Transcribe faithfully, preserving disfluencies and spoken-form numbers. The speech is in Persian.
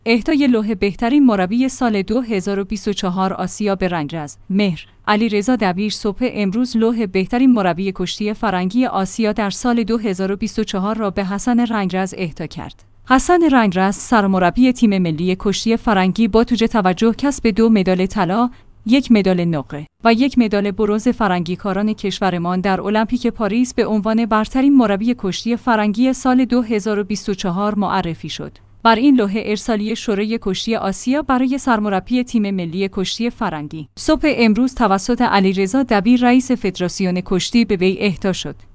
اهدای لوح بهترین مربی سال دو هزار و بیست و چهار آسیا به رنگرز. مهر علیرضا دبیر صبح امروز لوح بهترین مربی کشتی فرنگی آسیا در سال دو هزار و بیست و چهار را به حسن رنگرز اهدا کرد. حسن رنگرز سرمربی تیم ملی کشتی فرنگی با توجه توجه کسب دو مدال طلا، یک مدال نقره و یک مدال برنز فرنگیکاران کشورمان در المپیک پاریس به عنوان برترین مربی کشتی فرنگی سال دو هزار و بیست و چهار معرفی شد. بر این لوح ارسالی شورای کشتی آسیا برای سرمربی تیم ملی کشتی فرنگی صبح امروز توسط علیرضا دبیر رئیس فدراسیون کشتی به وی اهدا شد.